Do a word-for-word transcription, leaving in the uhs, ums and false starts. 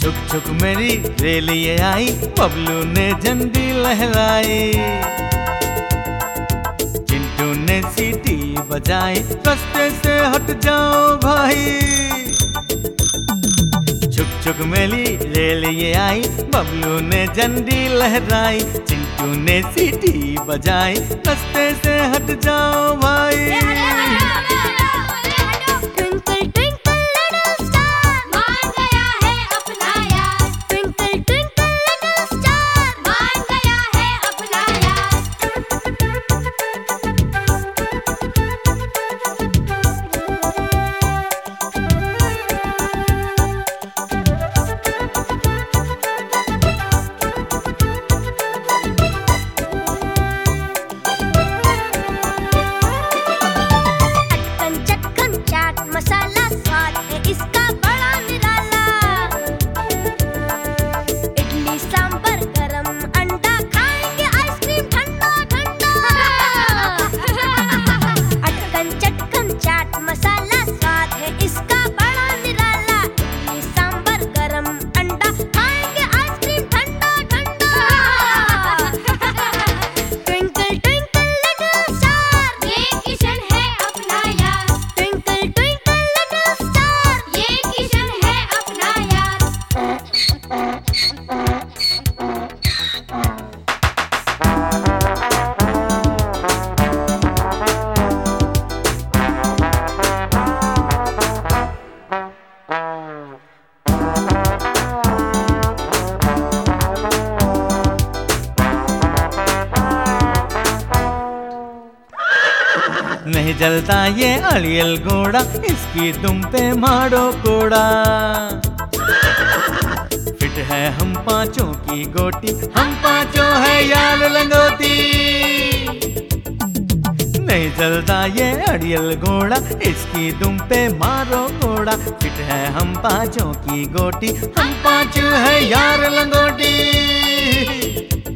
छुक छुक मेरी रेल ये आई, बबलू ने झंडी लहराई। चिंटू ने सीटी बजाई, रास्ते से हट जाओ भाई। छुक छुक मेरी रेल ये आई, बबलू ने झंडी लहराई। चिंटू ने सीटी बजाई, रास्ते से हट जाओ भाई। नहीं जलता ये अड़ियल घोड़ा, इसकी दुम पे मारो कोड़ा। फिट है हम पांचों की गोटी, हम पांचों है यार लंगोटी। नहीं जलता ये अड़ियल घोड़ा, इसकी दुम पे मारो कोड़ा। फिट है हम पांचों की गोटी, हम पांचों है यार लंगोटी।